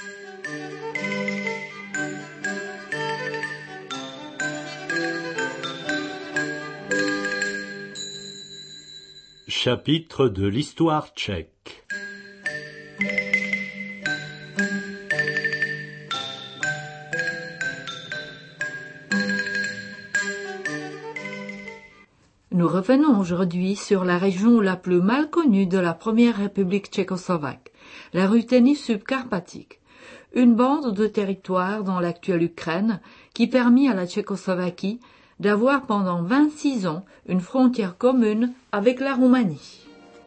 Chapitre de l'histoire tchèque. Nous revenons aujourd'hui sur la région la plus mal connue de la première république tchécoslovaque, la Ruthénie subcarpatique, une bande de territoire dans l'actuelle Ukraine qui permit à la Tchécoslovaquie d'avoir pendant 26 ans une frontière commune avec la Roumanie.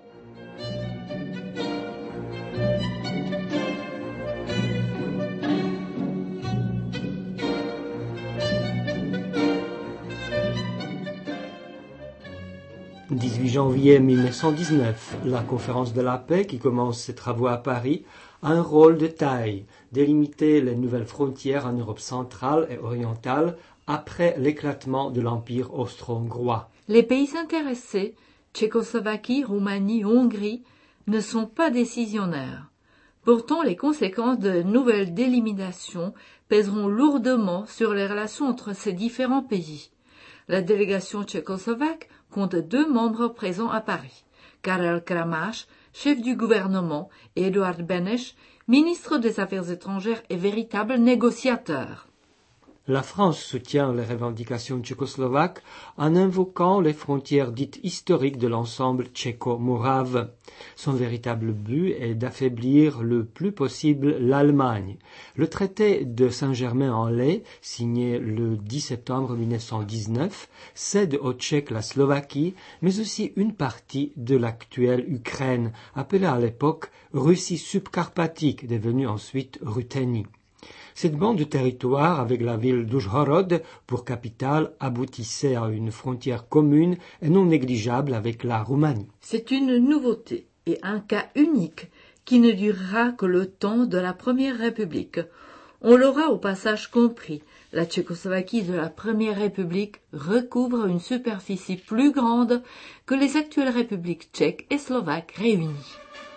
Le 18 janvier 1919, la conférence de la paix, qui commence ses travaux à Paris, a un rôle de taille, délimiter les nouvelles frontières en Europe centrale et orientale après l'éclatement de l'Empire austro-hongrois. Les pays intéressés, Tchécoslovaquie, Roumanie, Hongrie, ne sont pas décisionnaires. Pourtant, les conséquences de nouvelles délimitations pèseront lourdement sur les relations entre ces différents pays. La délégation tchécoslovaque compte 2 membres présents à Paris, Karel Kramaš, chef du gouvernement, et Eduard Beneš, ministre des Affaires étrangères et véritable négociateur. La France soutient les revendications tchécoslovaques en invoquant les frontières dites historiques de l'ensemble tchéco-morave. Son véritable but est d'affaiblir le plus possible l'Allemagne. Le traité de Saint-Germain-en-Laye, signé le 10 septembre 1919, cède aux Tchèques la Slovaquie, mais aussi une partie de l'actuelle Ukraine, appelée à l'époque Russie subcarpatique, devenue ensuite Ruthénie. Cette bande de territoire, avec la ville d'Uzhhorod pour capitale, aboutissait à une frontière commune et non négligeable avec la Roumanie. C'est une nouveauté et un cas unique qui ne durera que le temps de la Première République. On l'aura au passage compris, la Tchécoslovaquie de la Première République recouvre une superficie plus grande que les actuelles républiques tchèques et slovaques réunies.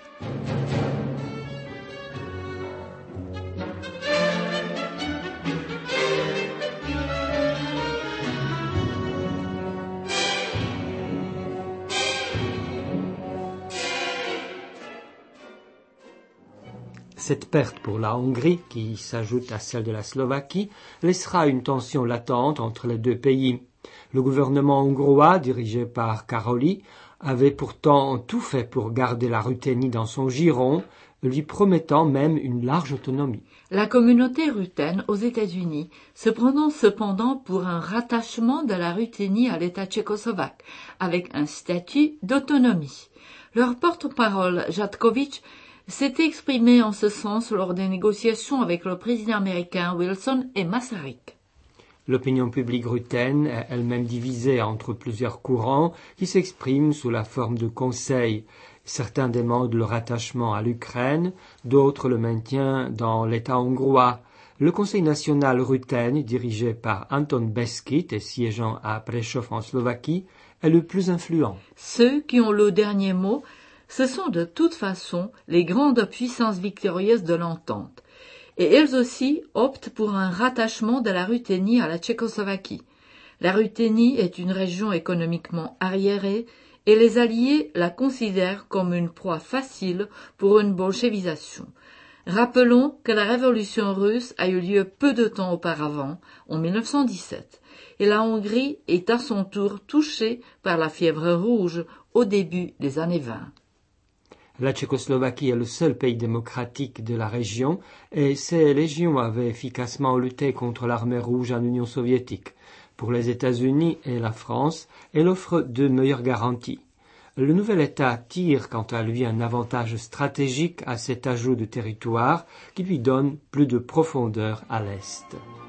Cette perte pour la Hongrie, qui s'ajoute à celle de la Slovaquie, laissera une tension latente entre les 2 pays. Le gouvernement hongrois, dirigé par Károly, avait pourtant tout fait pour garder la Ruthénie dans son giron, lui promettant même une large autonomie. La communauté ruthène aux États-Unis se prononce cependant pour un rattachement de la Ruthénie à l'État tchécoslovaque, avec un statut d'autonomie. Leur porte-parole, Jatkovitch, s'était exprimé en ce sens lors des négociations avec le président américain Wilson et Masaryk. L'opinion publique ruthène est elle-même divisée entre plusieurs courants qui s'expriment sous la forme de conseils. Certains demandent le rattachement à l'Ukraine, d'autres le maintien dans l'État hongrois. Le Conseil national ruthène, dirigé par Anton Beskid et siégeant à Prešov en Slovaquie, est le plus influent. Ceux qui ont le dernier mot, ce sont de toute façon les grandes puissances victorieuses de l'entente, et elles aussi optent pour un rattachement de la Ruthénie à la Tchécoslovaquie. La Ruthénie est une région économiquement arriérée, et les Alliés la considèrent comme une proie facile pour une bolchevisation. Rappelons que la révolution russe a eu lieu peu de temps auparavant, en 1917, et la Hongrie est à son tour touchée par la fièvre rouge au début des années 20. La Tchécoslovaquie est le seul pays démocratique de la région et ses légions avaient efficacement lutté contre l'armée rouge en Union soviétique. Pour les États-Unis et la France, elle offre de meilleures garanties. Le nouvel État tire quant à lui un avantage stratégique à cet ajout de territoire qui lui donne plus de profondeur à l'Est.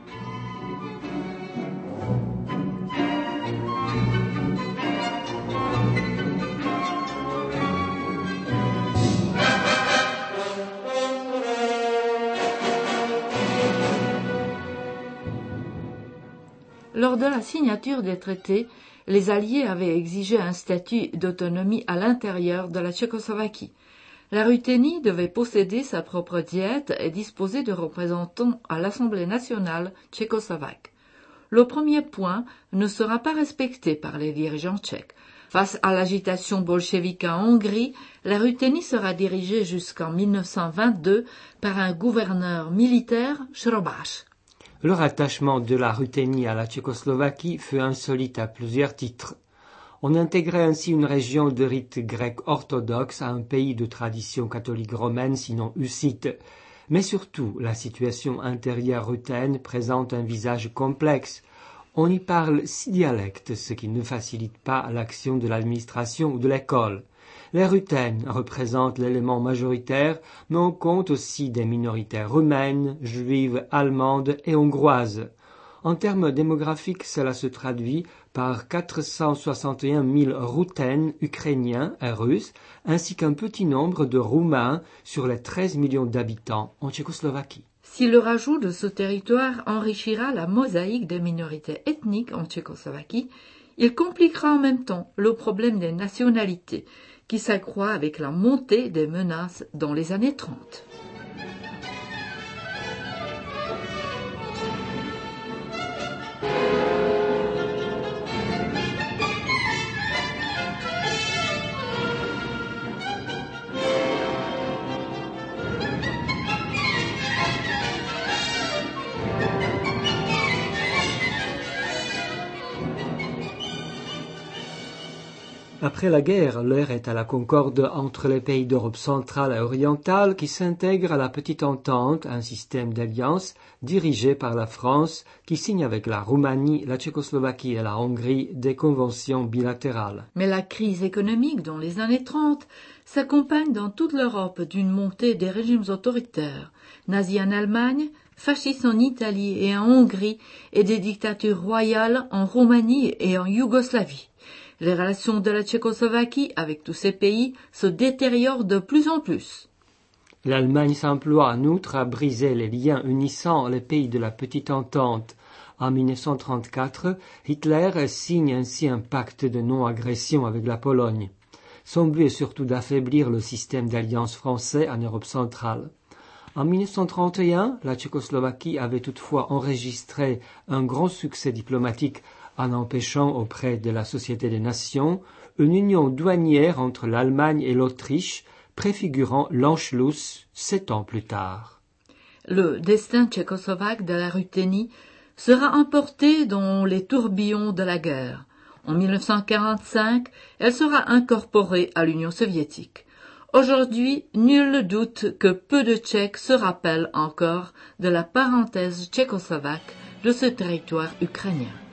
Lors de la signature des traités, les Alliés avaient exigé un statut d'autonomie à l'intérieur de la Tchécoslovaquie. La Ruthénie devait posséder sa propre diète et disposer de représentants à l'Assemblée nationale tchécoslovaque. Le premier point ne sera pas respecté par les dirigeants tchèques. Face à l'agitation bolchevique en Hongrie, la Ruthénie sera dirigée jusqu'en 1922 par un gouverneur militaire, Šrobáš. Le rattachement de la Ruthénie à la Tchécoslovaquie fut insolite à plusieurs titres. On intégrait ainsi une région de rite grec orthodoxe à un pays de tradition catholique romaine, sinon hussite. Mais surtout, la situation intérieure ruthène présente un visage complexe. On y parle 6 dialectes, ce qui ne facilite pas l'action de l'administration ou de l'école. Les ruthènes représentent l'élément majoritaire, mais on compte aussi des minorités roumaines, juives, allemandes et hongroises. En termes démographiques, cela se traduit par 461 000 ruthènes ukrainiens et russes, ainsi qu'un petit nombre de Roumains sur les 13 millions d'habitants en Tchécoslovaquie. Si le rajout de ce territoire enrichira la mosaïque des minorités ethniques en Tchécoslovaquie, il compliquera en même temps le problème des nationalités, qui s'accroît avec la montée des menaces dans les années 30. Après la guerre, l'heure est à la concorde entre les pays d'Europe centrale et orientale qui s'intègrent à la Petite Entente, un système d'alliance dirigé par la France qui signe avec la Roumanie, la Tchécoslovaquie et la Hongrie des conventions bilatérales. Mais la crise économique dans les années 30 s'accompagne dans toute l'Europe d'une montée des régimes autoritaires, nazis en Allemagne, fascistes en Italie et en Hongrie et des dictatures royales en Roumanie et en Yougoslavie. Les relations de la Tchécoslovaquie avec tous ces pays se détériorent de plus en plus. L'Allemagne s'emploie en outre à briser les liens unissant les pays de la Petite Entente. En 1934, Hitler signe ainsi un pacte de non-agression avec la Pologne. Son but est surtout d'affaiblir le système d'alliance français en Europe centrale. En 1931, la Tchécoslovaquie avait toutefois enregistré un grand succès diplomatique en empêchant auprès de la Société des Nations une union douanière entre l'Allemagne et l'Autriche, préfigurant l'Anschluss 7 ans plus tard. Le destin tchécoslovaque de la Ruthénie sera emporté dans les tourbillons de la guerre. En 1945, elle sera incorporée à l'Union soviétique. Aujourd'hui, nul ne doute que peu de Tchèques se rappellent encore de la parenthèse tchécoslovaque de ce territoire ukrainien.